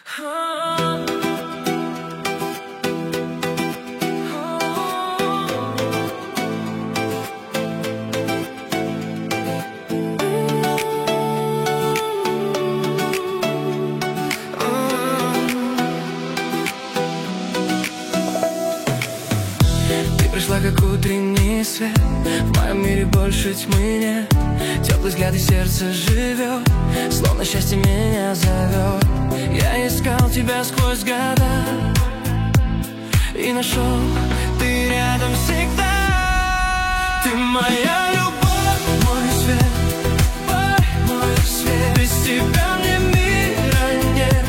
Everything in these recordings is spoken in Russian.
Пришла как утренний свет, в моем мире больше тьмы нет. Теплый взгляд и сердце живет, словно счастье меня зовет. Я искал тебя сквозь года и нашел, ты рядом всегда. Ты моя любовь, мой свет, мой свет. Без тебя мне мира нет.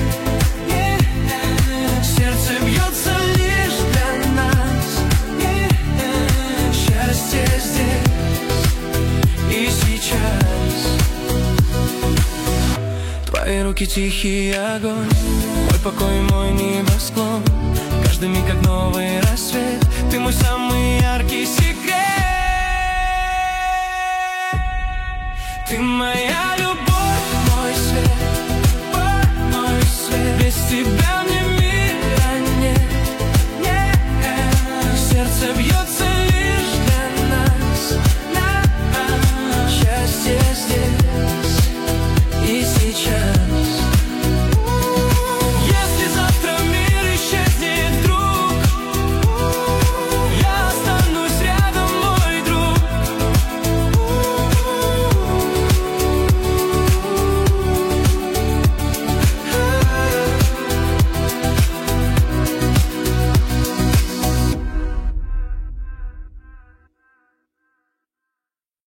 Сердце бьется лишь для нас. Счастье здесь и сейчас. Твои руки тихий огонь, мой покой, мой небосклон. Каждый миг как новый рассвет, ты мой самый яркий секрет. Ты моя любовь.